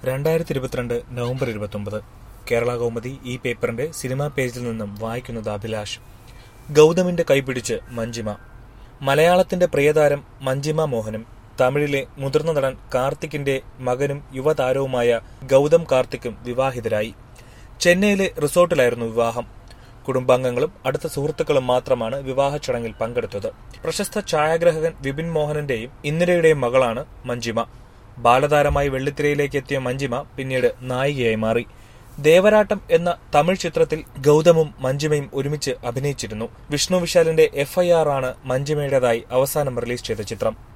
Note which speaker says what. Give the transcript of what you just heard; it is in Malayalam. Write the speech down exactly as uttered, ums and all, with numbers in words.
Speaker 1: രണ്ടായിരത്തി ഇരുപത്തിരണ്ട് നവംബർ ഇരുപത്തൊമ്പത് കേരള കൗമുദി ഈ പേപ്പറിന്റെ സിനിമാ പേജിൽ നിന്നും വായിക്കുന്നത് അഭിലാഷ്. ഗൗതമിന്റെ കൈപിടിച്ച് മഞ്ജിമ. മലയാളത്തിന്റെ പ്രിയതാരം മഞ്ജിമ മോഹനും തമിഴിലെ മുതിർന്ന നടൻ കാർത്തിക്കിന്റെ മകനും യുവതാരവുമായ ഗൗതം കാർത്തിക്കും വിവാഹിതരായി. ചെന്നൈയിലെ റിസോർട്ടിലായിരുന്നു വിവാഹം. കുടുംബാംഗങ്ങളും അടുത്ത സുഹൃത്തുക്കളും മാത്രമാണ് വിവാഹ ചടങ്ങിൽ പങ്കെടുത്തത്. പ്രശസ്ത ഛായാഗ്രാഹകൻ വിപിൻ മോഹനന്റെയും ഇന്ദിരയുടെയും മകളാണ് മഞ്ജിമ. ബാലതാരമായി വെള്ളിത്തിരയിലേക്ക് എത്തിയ മഞ്ജിമ പിന്നീട് നായികയായി മാറി. ദേവരാട്ടം എന്ന തമിഴ് ചിത്രത്തിൽ ഗൗതമും മഞ്ജിമയും ഒരുമിച്ച് അഭിനയിച്ചിരുന്നു. വിഷ്ണു വിശാലിന്റെ എഫ് ഐ ആർ ആണ് മഞ്ജിമയുടേതായി അവസാനം റിലീസ് ചെയ്ത ചിത്രം.